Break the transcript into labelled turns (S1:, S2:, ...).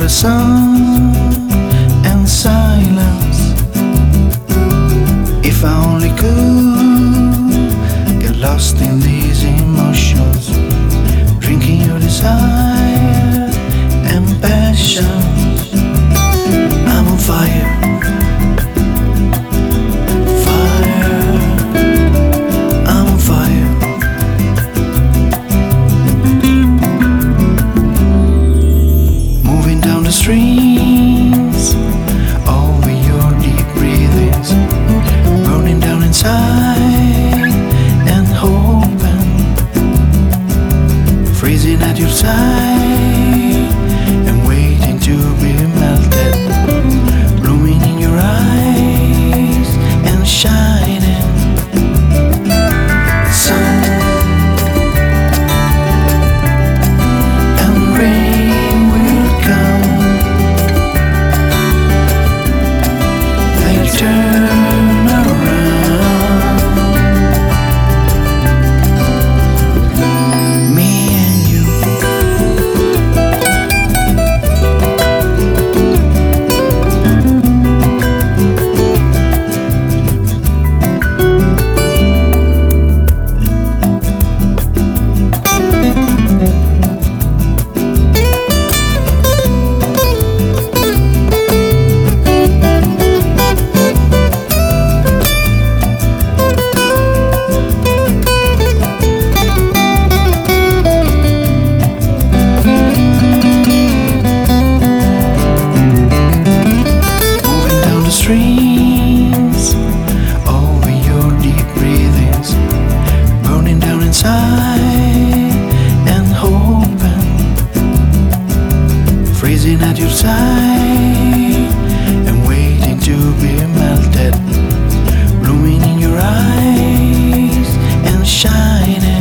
S1: the sun and silence. If I only could get lost in these emotions, drinking your desire and passion. I'm on fire, fire. I'm on fire. Moving down the streets over your deep breathings, burning down inside and hoping, freezing at your side and waiting to be melted, blooming in your eyes and shining. Sun and rain will come, they'll turn around. Me and you, streams over your deep breathings, burning down inside and hoping, freezing at your side and waiting to be melted, blooming in your eyes and shining.